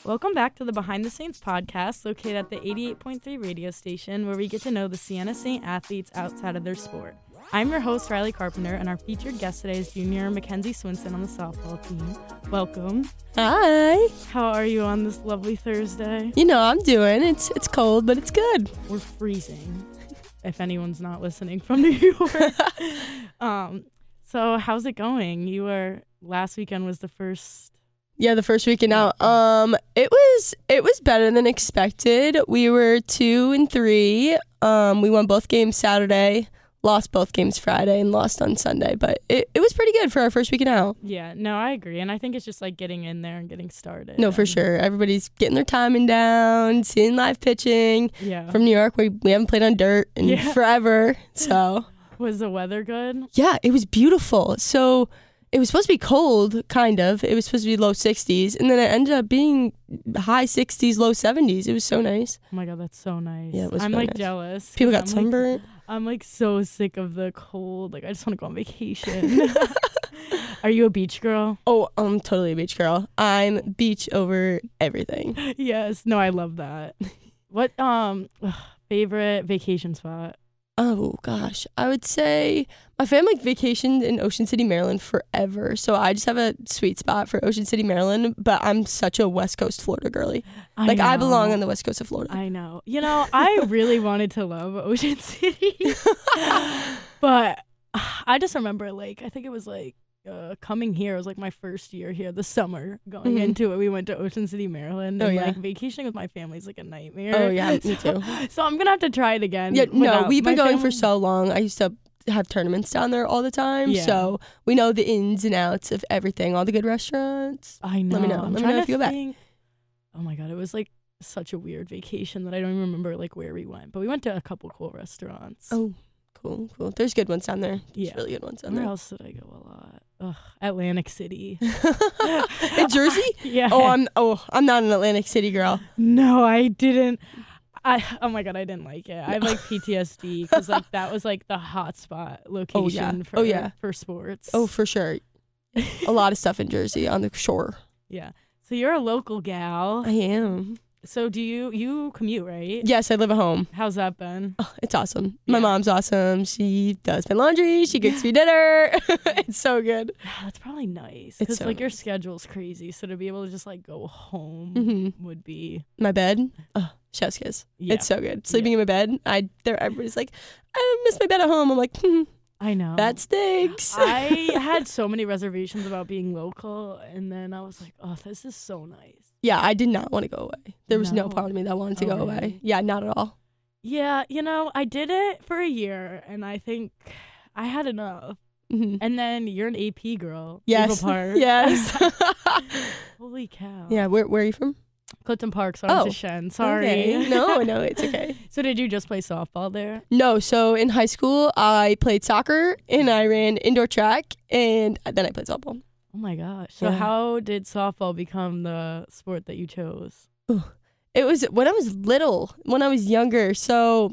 Welcome back to the Behind the Saints podcast, located at the 88.3 radio station, where we get to know the Siena Saint athletes outside of their sport. I'm your host, Riley Carpenter, and our featured guest today is junior Mackenzie Swinson on the softball team. Welcome. Hi. How are you on this lovely Thursday? You know, I'm doing. It's cold, but it's good. We're freezing, if anyone's not listening from New York. So how's it going? Last weekend was the first. Yeah, the first weekend out. It was better than expected. We were 2-3. We won both games Saturday, lost both games Friday, and lost on Sunday. But it was pretty good for our first weekend out. Yeah, no, I agree. And I think it's just like getting in there and getting started. No, for sure. Everybody's getting their timing down, seeing live pitching. Yeah. From New York, we haven't played on dirt in forever. So. Was the weather good? Yeah, it was beautiful. So it was supposed to be cold, kind of. It was supposed to be low 60s, and then it ended up being high 60s, low 70s. It was so nice. Oh my God, that's so nice. Yeah, it was I'm really like nice. jealous. People got sunburnt. I'm like so sick of the cold. Like I just want to go on vacation. Are you a beach girl? Oh, I'm totally a beach girl. I'm beach over everything. Yes. No, I love that. What favorite vacation spot? Oh gosh, I would say my family vacationed in Ocean City, Maryland forever. So I just have a sweet spot for Ocean City, Maryland, but I'm such a West Coast Florida girlie. I belong on the West Coast of Florida. I know. You know, I really wanted to love Ocean City. But I just remember I think it was coming here. It was like my first year here, the summer going into it. We went to Ocean City, Maryland. And vacationing with my family is like a nightmare. Oh yeah, me too. So I'm gonna have to try it again. Yeah, no, we've been going for so long. I used to have tournaments down there all the time. Yeah. So we know the ins and outs of everything, all the good restaurants. I know. Let me know. Let me know if you go back. Oh my God, it was like such a weird vacation that I don't even remember where we went. But we went to a couple cool restaurants. Oh, cool. There's good ones down there. There's really good ones down there. Where else did I go a lot? Atlantic City. In Jersey? Yeah. I'm not an Atlantic City girl. No, I didn't. Oh my God, I didn't like it. I have PTSD because that was the hotspot location for sports. Oh, for sure. A lot of stuff in Jersey on the shore. Yeah. So you're a local gal. I am. So do you commute, right? Yes, I live at home. How's that been? Oh, it's awesome. My mom's awesome. She does my laundry. She cooks me dinner. It's so good. That's probably nice. Because your schedule's crazy. So to be able to just go home would be... My bed? Oh, chef's kiss. Yeah. It's so good. Sleeping in my bed. Everybody's like, I miss my bed at home. I'm like, I know. That stinks. I had so many reservations about being local. And then I was like, oh, this is so nice. Yeah, I did not want to go away. There was no part of me that wanted to go away. Yeah, not at all. Yeah, I did it for a year, and I think I had enough. Mm-hmm. And then you're an AP girl. Yes. Park. Yes. Holy cow. Yeah, where are you from? Clifton Park, so I'm to Shen. Sorry. Okay. No, it's okay. So did you just play softball there? No, so in high school, I played soccer, and I ran indoor track, and then I played softball. Oh my gosh. So how did softball become the sport that you chose? It was when I was little, when I was younger. So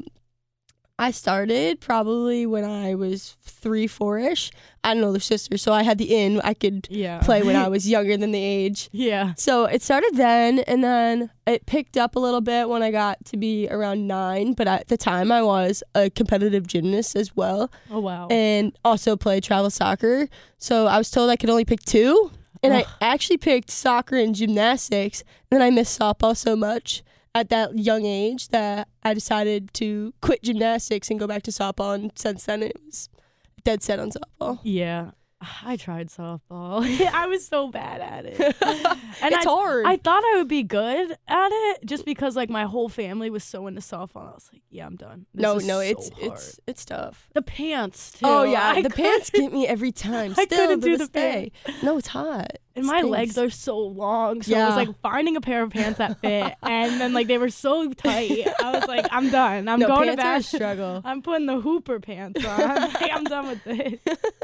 I started probably when I was 3-4-ish. I had an older sister, so I had the in. I could play when I was younger than the age. Yeah. So it started then, and then it picked up a little bit when I got to be around 9. But at the time, I was a competitive gymnast as well. Oh, wow. And also played travel soccer. So I was told I could only pick 2. And I actually picked soccer and gymnastics. And then I missed softball so much at that young age that I decided to quit gymnastics and go back to softball. And since then, it was dead set on softball. Yeah. I tried softball. I was so bad at it. And it's hard. I thought I would be good at it just because my whole family was so into softball. I was like, yeah, I'm done. It's tough. The pants too. Oh yeah, the pants get me every time. I couldn't do the pants. No, it's hot. And my legs are so long, so it was finding a pair of pants that fit, and then they were so tight. I was like, I'm done. I'm going to bed. Struggle. I'm putting the Hooper pants on. I'm done with this.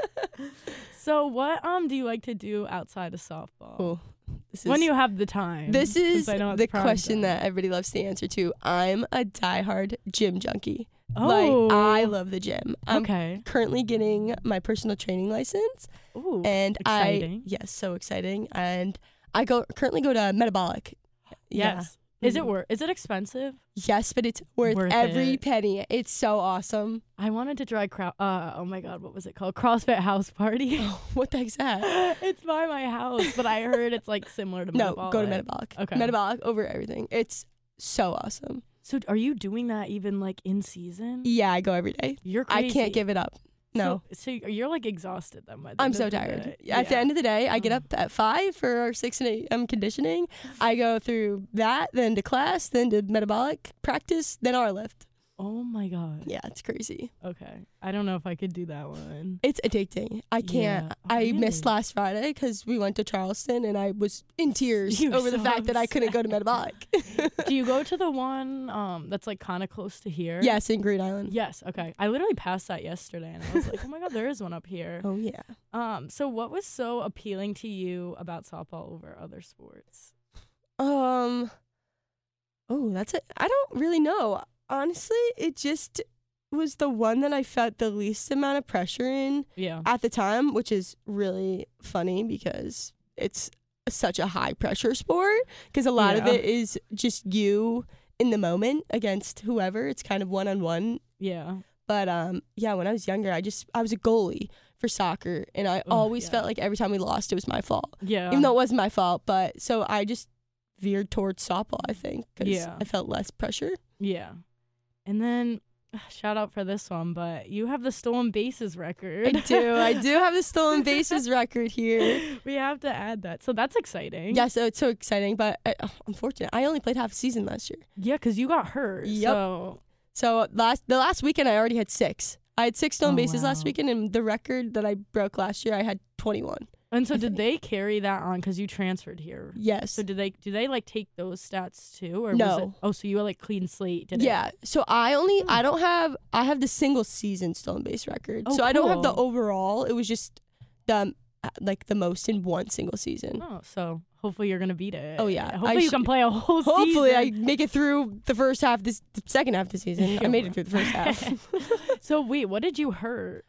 So what do you like to do outside of softball? Cool. When you have the time. This is the question that everybody loves to answer to. I'm a diehard gym junkie. Oh. I love the gym. I'm okay. currently getting my personal training license. Ooh, and exciting. Yes, so exciting. And I currently go to Metabolic Yes. Is it expensive? Yes, but it's worth every penny. It's so awesome. I wanted to try oh my god, what was it called? CrossFit House Party. Oh, what the heck's that? It's by my house, but I heard it's like similar to Metabolic. No, go to Metabolic. Okay. Metabolic over everything. It's so awesome. So are you doing that even like in season? Yeah, I go every day. You're crazy. I can't give it up. No. So you're like exhausted then by the I'm end so of the tired. day. At the end of the day, I get up at 5 for our 6 and 8 conditioning. I go through that, then to class, then to metabolic practice, then our lift. Oh my god. Yeah, it's crazy. Okay. I don't know if I could do that one. It's addicting. I can't. Yeah. I Really? missed last Friday because we went to Charleston and I was in tears You were over the so fact that I couldn't go to metabolic. Do you go to the one that's like kind of close to here? Yes, in Green Island. Yes. Okay. I literally passed that yesterday and I was like, oh my god, there is one up here. Oh yeah. So what was so appealing to you about softball over other sports? Oh, that's it. I don't really know. Honestly, it just was the one that I felt the least amount of pressure in at the time, which is really funny because it's such a high pressure sport because a lot of it is just you in the moment against whoever. It's kind of one-on-one. Yeah. But when I was younger, I was a goalie for soccer and I always felt like every time we lost, it was my fault. Yeah. Even though it wasn't my fault, but so I just veered towards softball, I think, because I felt less pressure. Yeah. And then, shout out for this one, but you have the stolen bases record. I do have the stolen bases record here. We have to add that. So that's exciting. Yeah, so it's so exciting, but unfortunately, I only played half a season last year. Yeah, because you got hurt. Yep. So the last weekend, I already had 6. I had 6 stolen bases last weekend, and the record that I broke last year, I had 21. And so did they carry that on because you transferred here? Yes. So do they like take those stats too, or no? So you were like clean slate? Yeah. So I have the single season stolen base record. Oh, so I don't have the overall. It was just the most in one single season. Oh, so hopefully you're gonna beat it. Oh yeah. Hopefully you can play a whole season. Hopefully I make it through the the second half of the season. I made it through the first half. So wait, what did you hurt?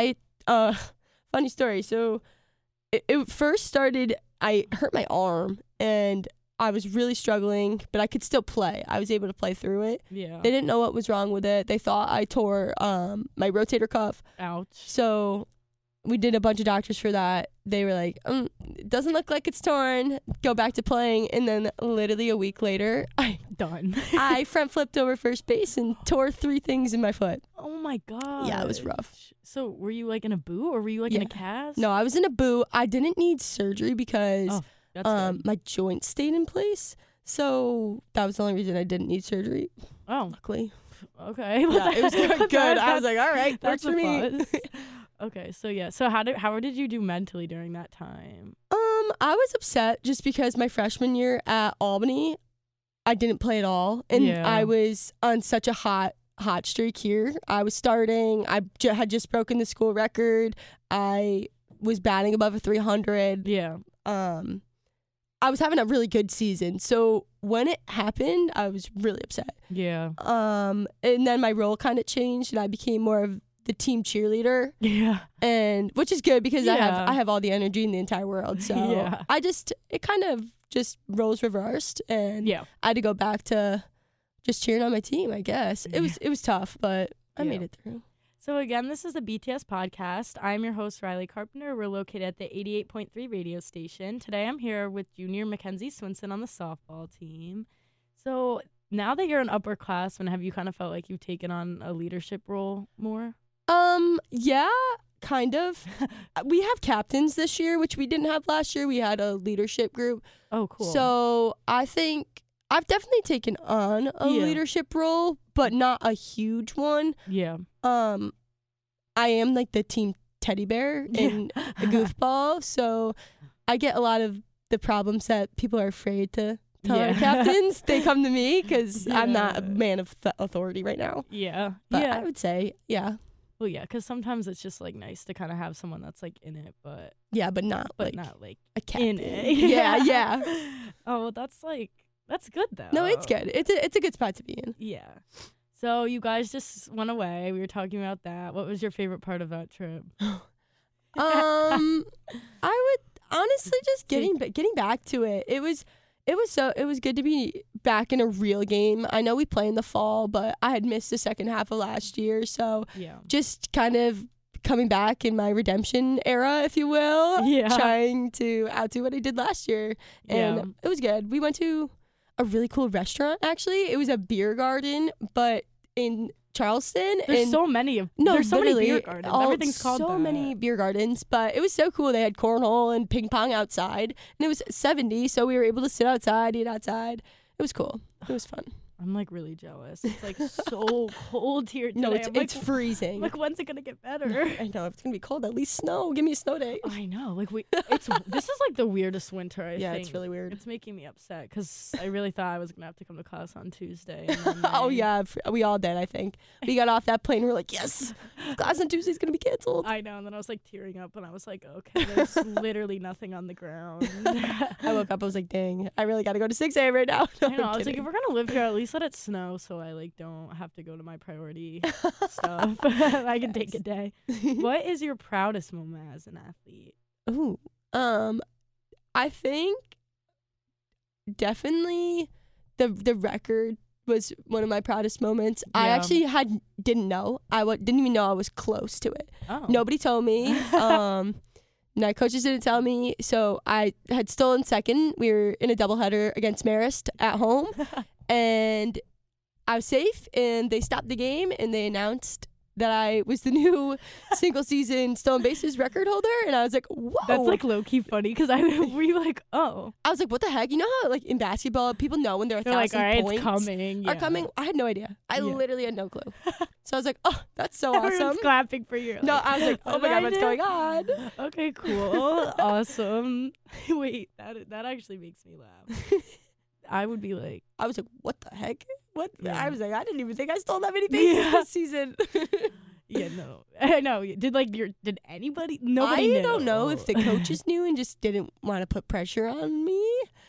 Funny story. So it first started, I hurt my arm and I was really struggling, but I could still play. I was able to play through it. Yeah. They didn't know what was wrong with it. They thought I tore my rotator cuff. Ouch. So we did a bunch of doctors for that. They were like, it doesn't look like it's torn. Go back to playing. And then literally a week later, I front flipped over first base and tore 3 things in my foot. Oh my god. Yeah, it was rough. So were you like in a boot or were you like in a cast? No, I was in a boot. I didn't need surgery because my joints stayed in place. So that was the only reason I didn't need surgery. Oh. Luckily. Okay. Yeah, it was good. I was like, all right, works for me. Okay, so how did you do mentally during that time? I was upset just because my freshman year at Albany, I didn't play at all, and I was on such a hot streak here. I was starting. I had just broken the school record. I was batting above a 300. Yeah. I was having a really good season. So when it happened, I was really upset. Yeah. And then my role kind of changed, and I became more of the team cheerleader. Yeah. And which is good because I have all the energy in the entire world. So it kind of just roles reversed, and I had to go back to just cheering on my team, I guess. It was tough, but I made it through. So again, this is the BTS podcast. I'm your host, Riley Carpenter. We're located at the 88.3 radio station. Today I'm here with junior Mackenzie Swinson on the softball team. So now that you're an upperclassman, have you kind of felt like you've taken on a leadership role more? Yeah, kind of. We have captains this year, which we didn't have last year. We had a leadership group. Oh, cool. So I think I've definitely taken on a leadership role, but not a huge one. Yeah. I am like the team teddy bear and a goofball, so I get a lot of the problems that people are afraid to tell our captains. They come to me because I'm not a man of authority right now. Yeah. But I would say, Well, yeah, because sometimes it's just like nice to kind of have someone that's like in it, but not like a in captain. it. Yeah. Oh, well, that's good though. No, it's good. It's a good spot to be in. Yeah. So you guys just went away. We were talking about that. What was your favorite part of that trip? I would honestly just getting back to it. It It was good to be back in a real game. I know we play in the fall, but I had missed the second half of last year, so Yeah. just kind of coming back in my redemption era, if you will. Yeah. Trying to outdo what I did last year. And Yeah. it was good. We went to a really cool restaurant, actually. It was a beer garden, but in Charleston. There's and so many of no, there's so many literally, beer gardens. Everything's called so that. many beer gardens, but it was so cool. They had cornhole and ping pong outside, and it was 70, so we were able to sit outside, eat outside. It was cool. It was fun. I'm like really jealous. It's like so cold here today. No, it's I'm like, freezing. I'm like, when's it gonna get better? I know if it's gonna be cold, at least snow. Give me a snow day. I know. Like this is like the weirdest winter. I Yeah, think. it's really weird. It's making me upset because I really thought I was gonna have to come to class on Tuesday. And then Oh yeah, we all did. I think we got off that plane. And we're like, yes, class on Tuesday's gonna be canceled. I know. And then I was like tearing up, and I was like, okay, there's literally nothing on the ground. I woke up. I was like, dang, I really got to go to 6 a.m. right now. No, I know. I'm I was like, kidding. if we're gonna live here, at least let it snow, so I like don't have to go to my priority stuff. I can take a day. What is your proudest moment as an athlete? Ooh, I think definitely the record was one of my proudest moments. I Yeah. actually didn't know. Didn't even know I was close to it. Oh, Nobody told me. My coaches didn't tell me. So I had stolen second. We were in a doubleheader against Marist at home, and I was safe. And they stopped the game, and they announced that I was the new single season stolen bases record holder. And I was like, whoa. That's like low key funny because were you like, oh, I was like, what the heck? You know how like in basketball people know when there are they're like, 1,000 all right, points it's coming. are Yeah. coming? I had no idea. I Yeah. literally had no clue. So I was like, oh, that's so Everyone's awesome. clapping for you. No, I was like, oh what my did God, I what's do? going on? Okay, cool, awesome. Wait, that actually makes me laugh. I would be like, I was like, what the heck? What? Yeah. I was like, I didn't even think I stole that many bases Yeah. this season. yeah, no, I know. Did anybody? Nobody knew. I don't know if the coaches knew and just didn't want to put pressure on me,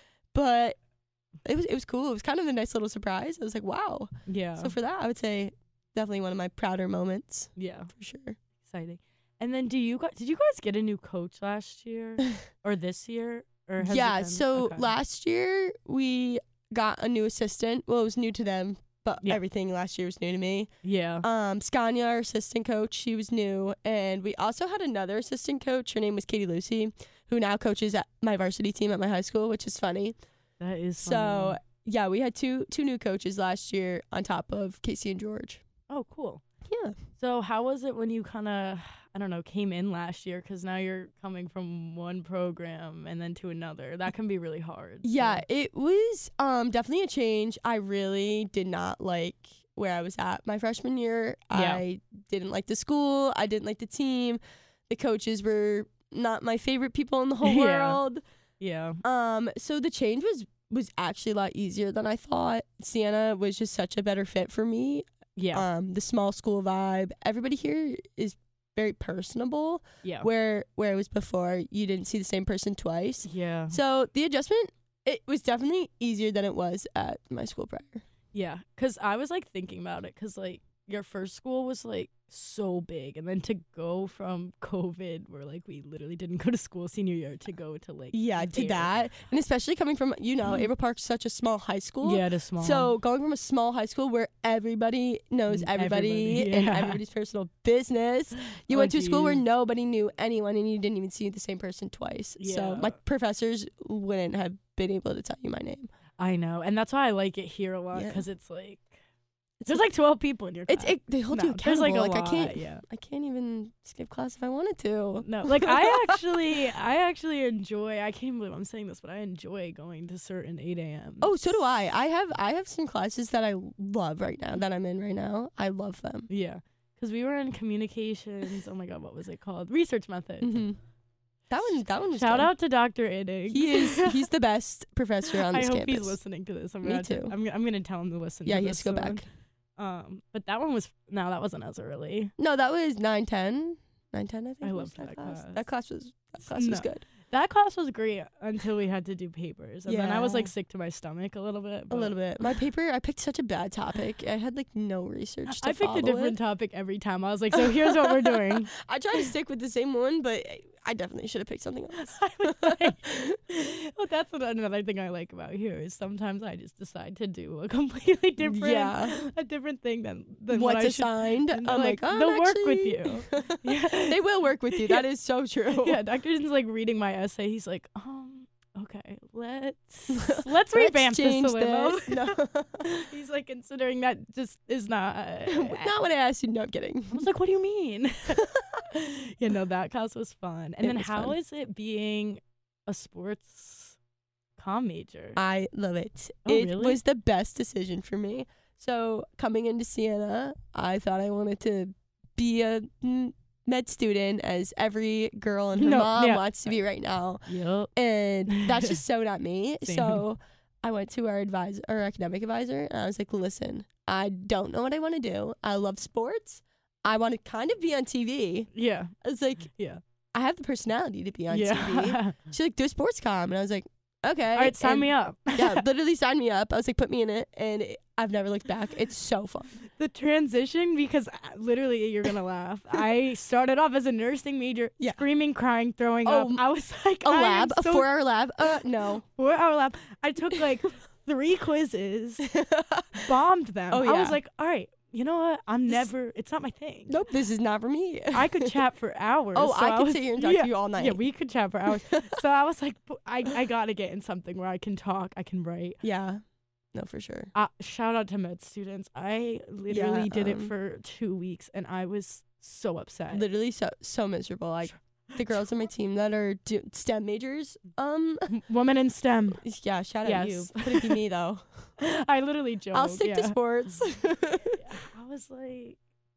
but it was cool. It was kind of a nice little surprise. I was like, wow. Yeah. So for that, I would say definitely one of my prouder moments yeah, for sure. exciting. And then, did you guys get a new coach last year or this year? Or has it Yeah, been- so okay. last year we got a new assistant. Well, it was new to them, but Yeah. everything last year was new to me. Yeah. Scania, our assistant coach, she was new. And we also had another assistant coach. Her name was Katie Lucy, who now coaches at my varsity team at my high school, which is funny. That is So, funny. yeah, we had two new coaches last year on top of Casey and George. Oh, cool. Yeah. So how was it when you kind of, I don't know, came in last year? Because now you're coming from one program and then to another. That can be really hard. Yeah, so. it was definitely a change. I really did not like where I was at my freshman year. Yeah. I didn't like the school. I didn't like the team. The coaches were not my favorite people in the whole Yeah. world. Yeah. So the change was actually a lot easier than I thought. Siena was just such a better fit for me. Yeah. The small school vibe. Everybody here is very personable. Yeah. Where it was before, you didn't see the same person twice. Yeah. So the adjustment, it was definitely easier than it was at my school prior. Yeah. Because I was like thinking about it because like your first school was like so big. And then to go from COVID where like we literally didn't go to school senior year to go to like. Yeah, to there. that. And especially coming from, Averill Park's such a small high school. Yeah, to small. So going from a small high school where everybody knows everybody, Everybody, and yeah. everybody's personal business, you Oh, went to a school where geez. nobody knew anyone and you didn't even see the same person twice. So Yeah. my professors wouldn't have been able to tell you my name. I know. And that's why I like it here a lot Yeah. because it's like, there's like 12 people in your class. They hold No, you there's accountable. like a I lot, can't. yeah. I can't even skip class if I wanted to. No, like I actually enjoy. I can't believe I'm saying this, but I enjoy going to certain 8 a.m. Oh, so do I. I have some classes that I love right now that I'm in right now. I love them. Yeah, because we were in communications. Oh my god, what was it called? Research methods. Mm-hmm. That one was Shout good. out to Dr. Innings. He's the best professor on I this hope campus. he's listening to this. I'm Me gonna too. I'm gonna tell him to listen. Yeah, to he this has to go one. back. But that one was that wasn't as early. No, that was 9-10. 9-10, I think. I was loved that class. That class was No. good. That class was great until we had to do papers, and then I was Yeah. like sick to my stomach a little bit. A but little bit. My paper, I picked such a bad topic. I had like no research to I picked follow a different it. topic every time. I was like, so here's what we're doing. I tried to stick with the same one, but I definitely should have picked something else. I was like, well, that's another thing I like about here is sometimes I just decide to do a completely different, a different thing than what what's I assigned. should. I'm like, oh, they'll work with actually- you. Yeah. They will work with you. That is so true. Yeah, Dr. Jin's like reading my essay. He's like, okay, let's revamp this a change little. this. No. He's like considering that just is not. Not what I asked you. No, I'm kidding. I was like, what do you mean? That class was fun. And It then was how fun. is it being a sports comm major? I love it. Oh, It really? was the best decision for me. So coming into Siena, I thought I wanted to be a med student, as every girl and her mom wants to be right now. Yep. And that's just so not me. Same. So I went to our academic advisor, and I was like, listen, I don't know what I want to do. I love sports. I want to kind of be on TV. Yeah. I was like, Yeah. I have the personality to be on TV. Yeah. She's like, do a sports comm. And I was like, okay. All right, sign And me up. yeah, literally sign me up. I was like, put me in it. And I've never looked back. It's so fun. The transition, because literally you're going to laugh. I started off as a nursing major, Yeah. screaming, crying, throwing Oh, up. I was like, A lab, a 4-hour lab. No. 4-hour lab. I took like 3 quizzes, bombed them. Oh, I was yeah. like, all right, you know what? it's not my thing. Nope, this is not for me. I could chat for hours. Oh, so I could was- sit here and talk to you all night. Yeah, we could chat for hours. So I was like, I got to get in something where I can talk, I can write. Yeah. No, for sure. Shout out to med students. I literally did it um, for 2 weeks and I was so upset. Literally so miserable. Like the girls on my team that are STEM majors. Woman in STEM. Yeah, shout out you. Yes. Could it be me though? I literally joked. I'll stick to sports. I was like,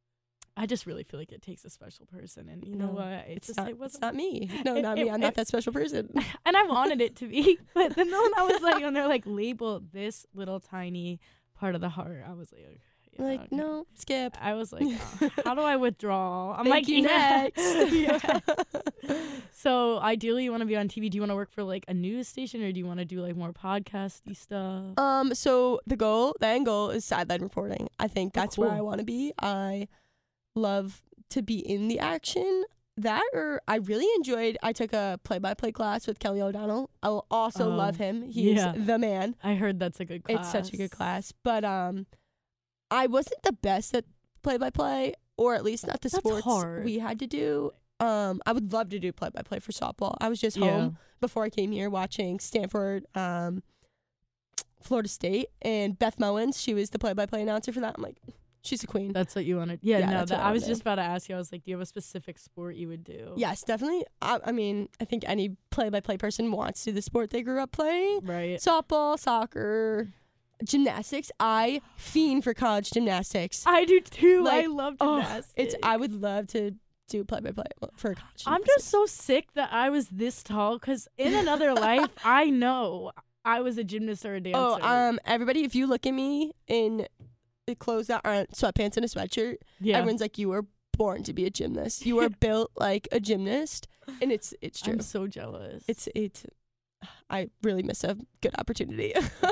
I just really feel like it takes a special person, and you know No, what? It's just not, it wasn't. it's not me. No, not it- me. I'm it- not that special person. And I wanted it to be, but then when I was like, when they're like, label this little tiny part of the heart, I was like, okay, yeah, Like, okay. no, skip. I was like, how do I withdraw? I'm Thank like, you yeah. next. Yeah. So ideally, you want to be on TV. Do you want to work for like a news station, or do you want to do like more podcasty stuff? So the end goal is sideline reporting. I think that's where cool. I want to be. I love to be in the action. I really enjoyed, I took a play-by-play class with Kelly O'Donnell. I will also Oh, love him. He's yeah. the man. I heard that's a good class. It's such a good class. But I wasn't the best at play-by-play, or at least not the That's sports hard. we had to do. I would love to do play-by-play for softball. I was just home before I came here watching Stanford, Florida State, and Beth Mowens. She was the play-by-play announcer for that. I'm like, she's a queen. That's what you wanted. Yeah, Yeah, no, that's what I I was wanna just about to ask you. I was like, do you have a specific sport you would do? Yes, definitely. I mean, I think any play-by-play person wants to do the sport they grew up playing. Right. Softball, soccer, gymnastics. I fiend for college gymnastics. I do too. Like, I love oh, gymnastics. I would love to do play-by-play for college. I'm just so sick that I was this tall, because in another life, I know I was a gymnast or a dancer. Oh, everybody, if you look at me in the clothes that aren't sweatpants and a sweatshirt, yeah. everyone's like, you were born to be a gymnast. You are built like a gymnast, and it's true. I'm so jealous. It's I really miss a good opportunity.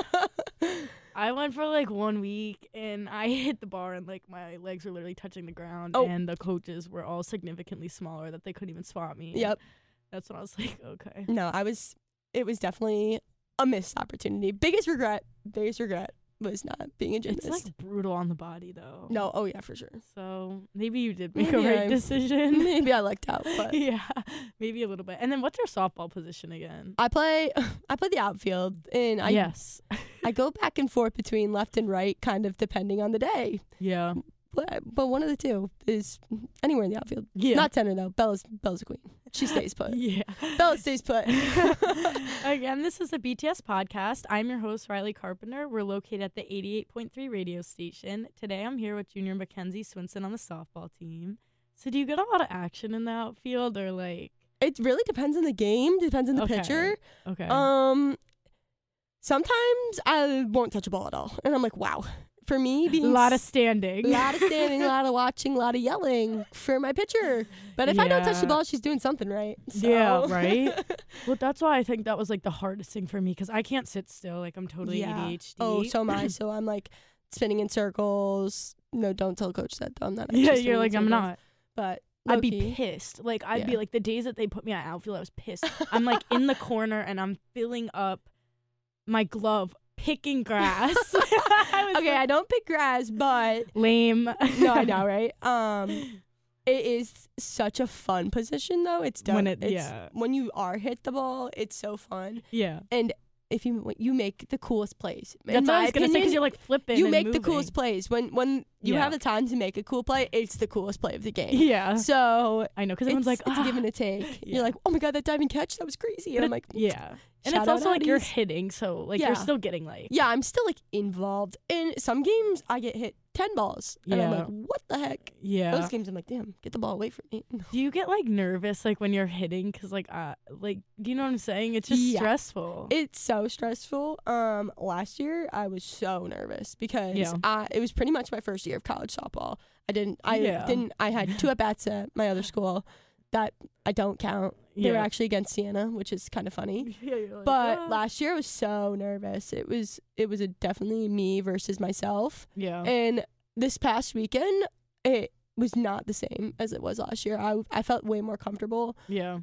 I went for like 1 week and I hit the bar and like my legs were literally touching the ground, Oh. and the coaches were all significantly smaller that they couldn't even spot me. Yep. That's when I was like, okay. No, it was definitely a missed opportunity. Biggest regret was not being a gymnast. It's like brutal on the body though. No, oh yeah, for sure. So maybe you did make Maybe a right I- decision. Maybe I lucked out, but Yeah, maybe a little bit. And then what's your softball position again? I play the outfield, and Yes. I go back and forth between left and right, kind of depending on the day. Yeah. But one of the two is anywhere in the outfield. Yeah. Not center though. Bella's a queen. She stays put. Yeah. Bella stays put. Again, this is a BTS podcast. I'm your host, Riley Carpenter. We're located at the 88.3 radio station. Today I'm here with junior Mackenzie Swinson on the softball team. So do you get a lot of action in the outfield, or like? It really depends on the game. Depends on the Okay. pitcher. Okay. Sometimes I won't touch a ball at all, and I'm like, wow. For me, a being lot of standing. a lot of standing, a lot of watching, a lot of yelling for my pitcher. But if I don't touch the Yeah. ball, she's doing something right. So. Yeah, right? Well, that's why I think that was like the hardest thing for me, because I can't sit still. Like I'm totally ADHD. Oh, so am I. So I'm like spinning in circles. No, don't tell coach that though. I'm not. yeah, actually you're spinning like, in I'm circles. not. But I'd be Low-key. pissed. Like, I'd be Yeah. like, the days that they put me at outfield, I was pissed. I'm like in the corner and I'm filling up my glove, picking grass. I don't pick grass, but Lame. no, I know, right? It is such a fun position, though. It's done. When you are hit the ball, it's so fun. Yeah. And if you make the coolest plays, That's what I was going to say, because you're like flipping you and make moving. the coolest plays. When you Yeah. have the time to make a cool play, it's the coolest play of the game. Yeah. So I know, because everyone's like, it's a give and a take. Yeah. You're like, oh my God, that diving catch, that was crazy. And I'm like, yeah. And shout it's out also like you're Addies. hitting, so like Yeah. you're still getting like. Yeah, I'm still like involved. In some games, I get hit 10 balls. And I'm Yeah. like, what the heck? Yeah. Those games, I'm like, damn, get the ball away from me. Do you get like nervous like when you're hitting? Because like do you know what I'm saying? It's just Yeah. stressful. It's so stressful. Last year I was so nervous because Yeah. it was pretty much my first year of college softball. Yeah. I had 2 at-bats at my other school that I don't count. They were Yeah. actually against Siena, which is kind of funny. Yeah, you're like, But "Ah." last year I was so nervous. It was definitely me versus myself. Yeah. And this past weekend, it was not the same as it was last year. I felt way more comfortable Yeah.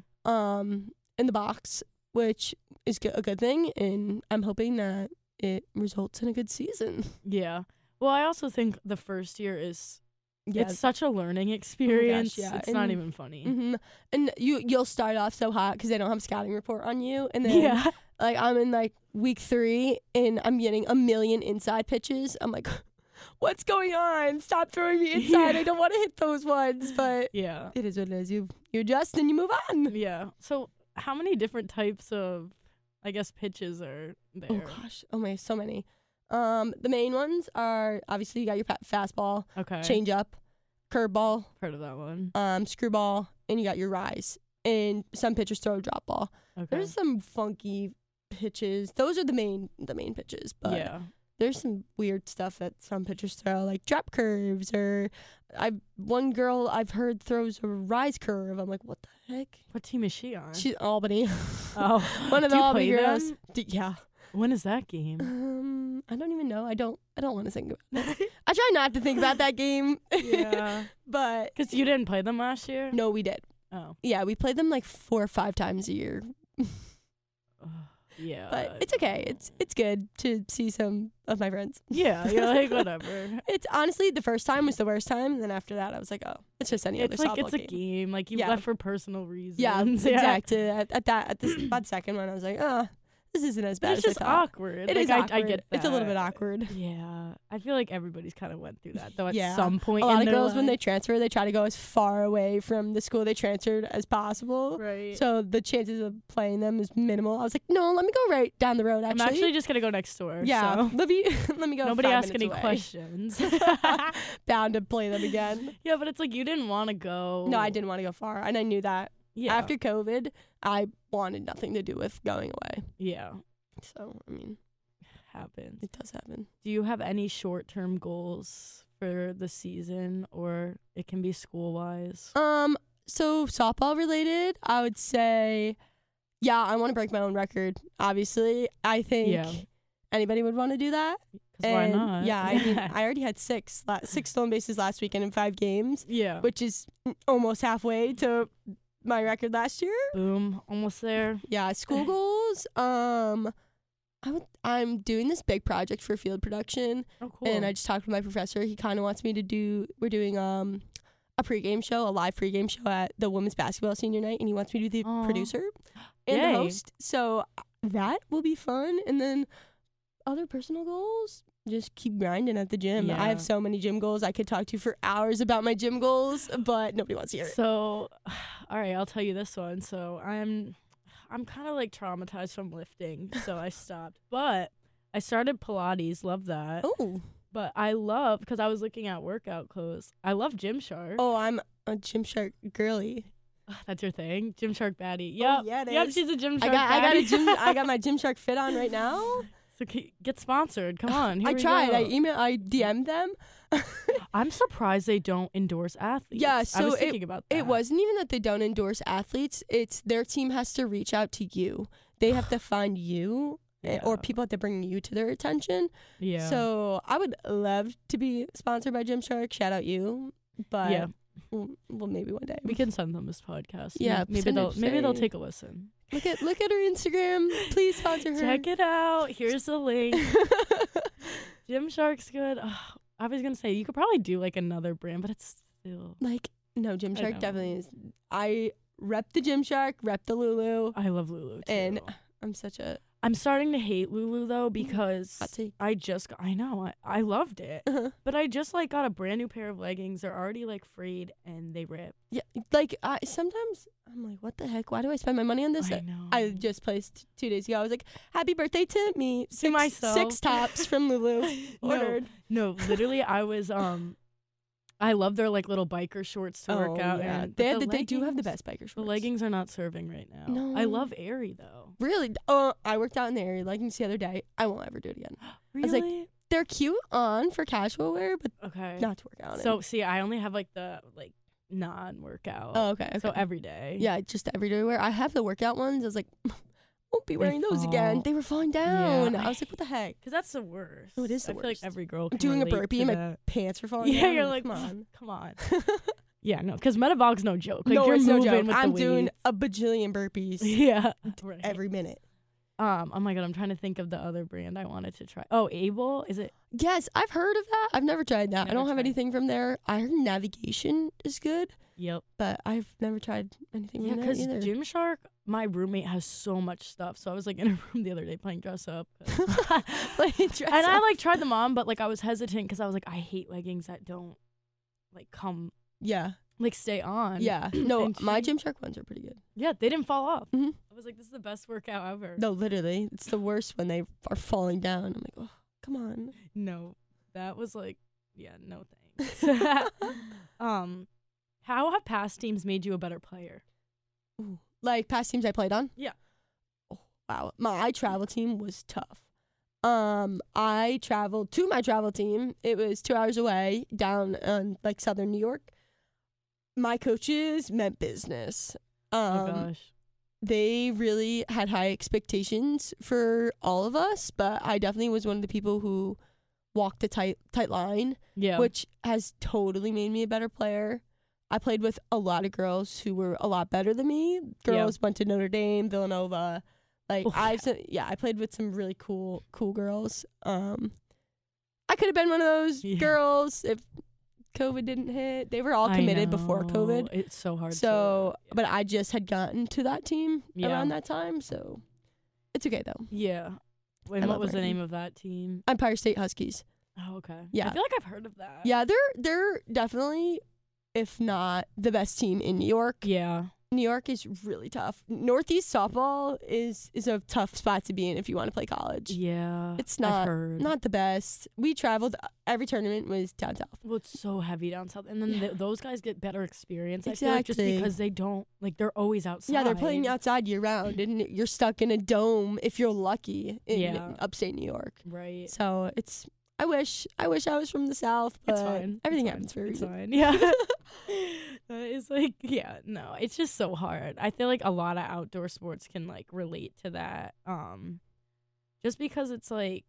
in the box, which is a good thing, and I'm hoping that it results in a good season. Yeah. Well, I also think the first year is Yeah, it's such a learning experience. yeah. It's not And- even funny. hmm And you'll start off so hot because they don't have a scouting report on you, and then Yeah. like I'm in like week 3 and I'm getting a million inside pitches. I'm like, what's going on? Stop throwing me inside. Yeah. I don't want to hit those ones, but Yeah. it is what it is. You adjust and you move on. Yeah. So how many different types of, I guess, pitches are there? Oh gosh, so many. The main ones are obviously you got your fastball, Okay. change up, curveball, Heard of that one. screwball, and you got your rise. And some pitchers throw a drop ball. Okay. There's some funky pitches. Those are the main pitches, but yeah. there's some weird stuff that some pitchers throw, like drop curves, or one girl I've heard throws a rise curve. I'm like, what the heck? What team is she on? She's Albany. Oh. One of Do the you Albany play girls. them? Yeah. When is that game? I don't even know. I don't want to think about it. I try not to think about that game. Yeah. But Because you didn't play them last year? no, we did. Oh. Yeah, we played them like 4 or 5 times a year. Yeah. But it's okay. It's good to see some of my friends. Yeah, you're like, whatever. It's honestly, the first time was the worst time, and then after that I was like, oh, it's just any It's other like softball it's a game. game. Like you Yeah. left for personal reasons. Yeah, exactly. At the second one I was like, oh, this isn't as bad It's as just I thought. awkward. It like, is I awkward. get that. It's a little bit awkward. Yeah. I feel like everybody's kind of went through that though at Yeah. some point A lot in of their girls, when they life. transfer, they try to go as far away from the school they transferred as possible. Right. So the chances of playing them is minimal. I was like, no, let me go right down the road, I'm actually. actually just gonna go next door. yeah, So. let me go. Nobody 5 ask any minutes away. questions. Bound to play them again. Yeah, but it's like you didn't want to go. No, I didn't want to go far, and I knew that. Yeah. After COVID, I wanted nothing to do with going away. Yeah. So, I mean, Happens. it does happen. Do you have any short-term goals for the season, or it can be school-wise? So softball related, I would say, yeah, I want to break my own record. Obviously, I think Yeah. anybody would want to do that. 'Cause why And, not? Yeah, I mean, I already had 6 stolen bases last weekend in 5 games, Yeah. which is almost halfway to my record last year. Boom. Almost there. Yeah, school goals. I'm doing this big project for field production, Oh, cool. and I just talked with my professor. He kind of wants me to do. We're doing a pregame show, a live pregame show at the women's basketball senior night, and he wants me to be the Aw. producer and Yay. the host. So that will be fun. And then other personal goals, just keep grinding at the gym. Yeah. I have so many gym goals. I could talk to you for hours about my gym goals, but nobody wants to hear it. So, all right, I'll tell you this one. So I'm kind of like traumatized from lifting, so I stopped. But I started Pilates, love that. Oh, But I love, because I was looking at workout clothes, I love Gymshark. oh, I'm a Gymshark girly. That's your thing? Gymshark baddie. Yep. yeah, it Yep, is. she's a Gymshark I got a baddie. I got my Gymshark fit on right now. So get sponsored. Come on. Here I we tried. go. I DM'd them. I'm surprised they don't endorse athletes. Yeah, I so was thinking about that. It wasn't even that they don't endorse athletes. It's their team has to reach out to you. They have to find you, or people have to bring you to their attention. Yeah. So I would love to be sponsored by Gymshark. Shout out you. But yeah. Well, maybe one day. We can send them this podcast. Yeah, maybe send it, they'll say- take a listen. Look at her Instagram. Please sponsor her. Check it out. Here's the link. Gymshark's good. Ugh, I was gonna say you could probably do like another brand, but it's still. Like, no, I Gymshark know. definitely is. I rep the Gymshark, rep the Lulu. I love Lulu too. And I'm such a I'm starting to hate Lulu though because hot take. I know I loved it, Uh-huh. but I just like got a brand new pair of leggings. They're already like frayed and they rip. Yeah, like sometimes I'm like, what the heck? Why do I spend my money on this? I know. I just placed 2 days ago. I was like, happy birthday to me. myself. 6 tops from Lulu ordered. No, literally, I was I love their like little biker shorts to work out. Yeah. And, but They do have the leggings- best biker shorts. The leggings are not serving right now. No. I love Aerie though. Really? I worked out in the Aerie leggings the other day. I won't ever do it again. Really? was like, They're cute on for casual wear, but okay. not to work out in. So see, I only have like the like non-workout. Oh, okay. So every day. Yeah, just everyday wear. I have the workout ones. I was like, won't be They wearing those again. fall. They were falling down. Yeah. I was like, what the heck? Because that's the worst. Oh, it is the I feel like worst. every girl I'm can doing a relate burpee to and my that. pants are falling Yeah, down. you're I'm like, come on. come on. Yeah, no, because metabolic's no joke. Like No, you're it's no moving joke. with I'm the doing weights. a bajillion burpees Yeah. Right. every minute. Oh my god, I'm trying to think of the other brand I wanted to try. Oh, Able? Is it? Yes, I've heard of that. I've never tried that. I Never don't have tried. anything from there. I heard Navigation is good, Yep. but I've never tried anything Yeah, from there because either. Gymshark, my roommate has so much stuff. So I was like in a room the other day playing dress up. Like, dress And I up. like tried them on, but like I was hesitant because I was like, I hate leggings that don't like come Yeah, like stay on. yeah. No, And my she- Gymshark ones are pretty good. Yeah, they didn't fall off. Mhm. I was like, this is the best workout ever. No, literally, it's the worst when they are falling down. I'm like, oh, come on. No, that was like, yeah, no thanks. How have past teams made you a better player? Ooh. Like past teams I played on? Yeah. Oh, wow. My travel team was tough. I traveled to my travel team. It was 2 hours away down in like southern New York. My coaches meant business. Oh gosh. They really had high expectations for all of us, but I definitely was one of the people who walked a tight line, Yeah. which has totally made me a better player. I played with a lot of girls who were a lot better than me. Girls went to Notre Dame, Villanova. Like Oh, I played with some really cool girls. I could have been one of those Yeah. girls if COVID didn't hit. They were all committed before I know. COVID. It's so hard. So, but I just had gotten to that team Yeah. around that time, so it's okay though. yeah. I And what love was the Oregon. name of that team? Empire State Huskies. Oh, okay. Yeah. I feel like I've heard of that. Yeah, they're definitely, if not the best team in New York. Yeah. New York is really tough. Northeast softball is a tough spot to be in if you want to play college. Yeah. It's I've not heard. not the best. We traveled. Every tournament was down south. Well, it's so heavy down south, and then Yeah. those guys get better experience. I feel like just Exactly. because they don't like they're always outside. Yeah, they're playing outside year round, and you're stuck in a dome if you're lucky in Yeah. upstate New York. Right. So it's. I wish I was from the south, but It's fine. everything It's happens fine. for a It's reason. fine. Yeah. It's like, yeah, no, it's just so hard. I feel like a lot of outdoor sports can like relate to that. Just because it's like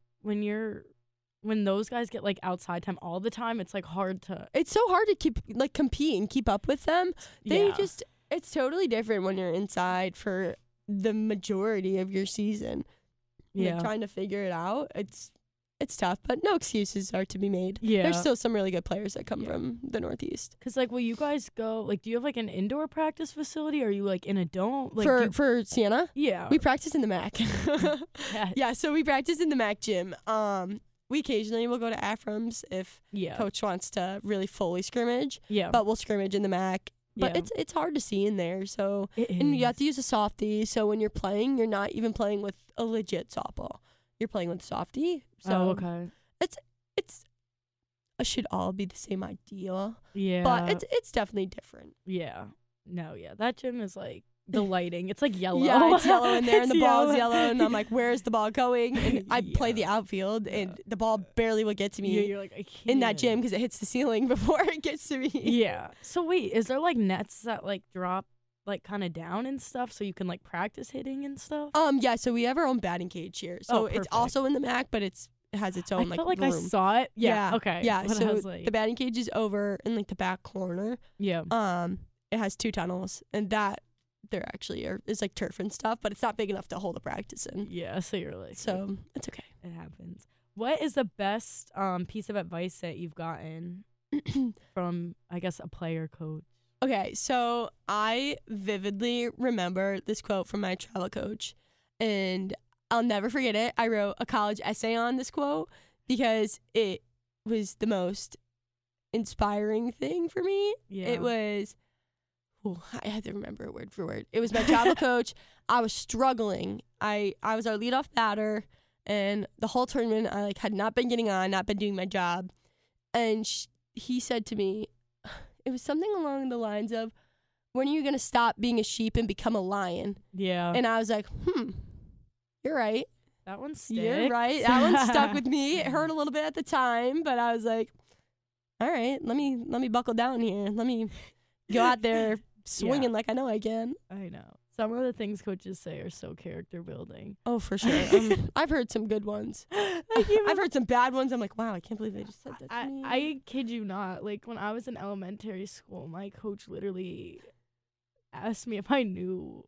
when those guys get like outside time all the time, it's like hard to It's so hard to compete and keep up with them. They yeah. just it's totally different when you're inside for the majority of your season. yeah. Like, trying to figure it out. It's tough, but no excuses are to be made. Yeah. There's still some really good players that come Yeah. from the Northeast. Cause like, will you guys go? Like, do you have like an indoor practice facility? Or are you like in a dome? Like, For Siena, yeah, we practice in the MAC. yeah, Yeah, so we practice in the MAC gym. We occasionally will go to Aframs if yeah, coach wants to really fully scrimmage, yeah. but we'll scrimmage in the MAC. But Yeah. it's hard to see in there. So It and you have is. to use a softie. So when you're playing, you're not even playing with a legit softball. You're playing with a softie. So Oh, okay. it's it should all be the same idea, Yeah, but it's definitely different. yeah. No, yeah. That gym is like the lighting. It's like yellow. Yeah, it's yellow in there, and It's the ball's yellow, and I'm like, where's the ball going? And I play Yeah. the outfield, and the ball barely will get to Yeah, me you're like I can't. in that gym because it hits the ceiling before it gets to me. Yeah. So wait, is there like nets that like drop like kind of down and stuff so you can like practice hitting and stuff? Yeah, so we have our own batting cage here. So Oh, it's perfect. also in the MAC, but it's it has its own I felt like room. I saw it. Yeah. Okay. Yeah. But I So was like, the batting cage is over in like the back corner. yeah. It has 2 tunnels, and that there actually is like turf and stuff, but it's not big enough to hold a practice in. Yeah. So you're like, So it's okay. it happens. What is the best piece of advice that you've gotten from, I guess, a player coach? Okay, so I vividly remember this quote from my travel coach, and I'll never forget it. I wrote a college essay on this quote because it was the most inspiring thing for me. Yeah. It was, I had to remember it word for word. It was my travel coach. I was struggling. I was our leadoff batter, and the whole tournament I had not been getting on, not been doing my job, and he said to me, it was something along the lines of, when are you going to stop being a sheep and become a lion? Yeah. And I was like, you're right. That one sticks. You're right. That one stuck with me. It hurt a little bit at the time, but I was like, all right, let me buckle down here. Let me go out there swinging like I know I can. I know. Some of the things coaches say are so character building. Oh, for sure. I've heard some good ones. I've heard some bad ones. I'm like, wow, I can't believe they just said that to me. I kid you not. Like, when I was in elementary school, my coach literally asked me if I knew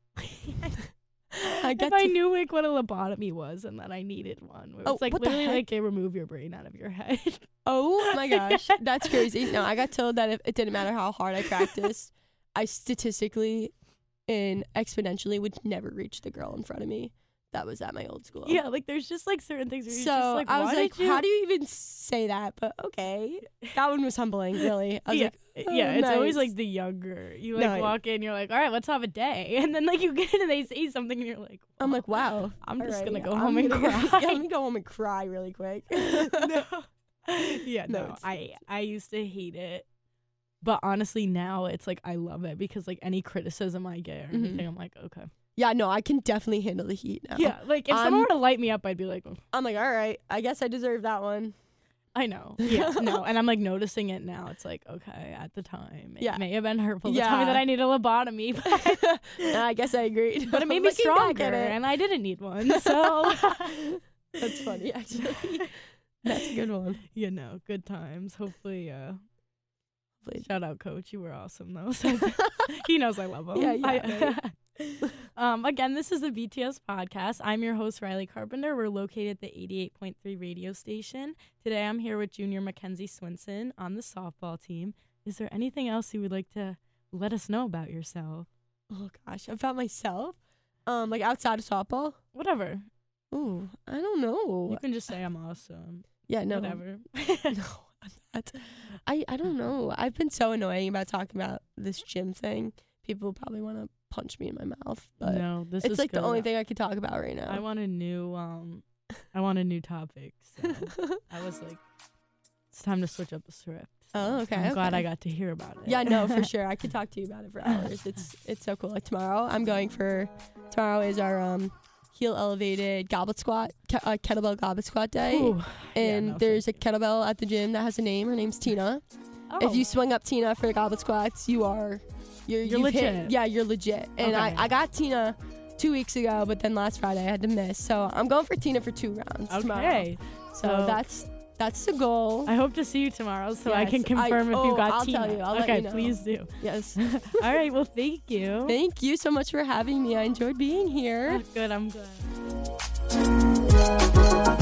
I knew like what a lobotomy was and that I needed one. Where it's like literally like they remove your brain out of your head. Oh my gosh, that's crazy. No, I got told that it didn't matter how hard I practiced, I statistically and exponentially would never reach the girl in front of me that was at my old school. Yeah, like there's just like certain things where you're so just like, I was like, how how do you even say that? But okay, that one was humbling, really. I was like, it's always like the younger. You like walk in, you're like, all right, let's have a day, and then like you get in and they say something, and you're like, I'm like, wow, I'm just gonna go home and cry. I'm gonna go home and cry really quick. No, I used to hate it. But honestly, now it's like I love it because like any criticism I get or anything, I'm like, okay. Yeah, no, I can definitely handle the heat now. Yeah, like if someone were to light me up, I'd be like, oh. I'm like, all right, I guess I deserve that one. I know. Yeah, no, and I'm like noticing it now. It's like, okay, at the time, it may have been hurtful to tell me that I need a lobotomy, but I guess I agreed. But it made me stronger, and I didn't need one. So that's funny, actually. That's a good one. You know, good times. Hopefully, shout out, Coach. You were awesome, though. So he knows I love him. Yeah. Again, this is the BTS podcast. I'm your host, Riley Carpenter. We're located at the 88.3 radio station. Today, I'm here with junior Mackenzie Swinson on the softball team. Is there anything else you would like to let us know about yourself? Oh gosh, about myself? Like outside of softball? Whatever. Ooh, I don't know. You can just say I'm awesome. Yeah, no. Whatever. No, I'm not. I don't know. I've been so annoying about talking about this gym thing. People probably want to punch me in my mouth, but no, it's like good. The only thing I could talk about right now. I want a new topic. So I was like, it's time to switch up the script. So oh, okay. I'm glad I got to hear about it. Yeah, no, for sure. I could talk to you about it for hours. It's so cool. Like tomorrow is our heel elevated goblet squat, kettlebell goblet squat day. Ooh, and there's a kettlebell at the gym that has a name. Her name's Tina. Oh. If you swing up Tina for the goblet squats, you're legit. You're legit. And okay. I got Tina 2 weeks ago, but then last Friday I had to miss. So I'm going for Tina for 2 rounds tomorrow. So that's the goal. I hope to see you tomorrow so I can confirm if you got Tina. I'll tell you. I'll let you know. Please do. Yes. All right. Well, thank you. Thank you so much for having me. I enjoyed being here. Oh, good. I'm glad.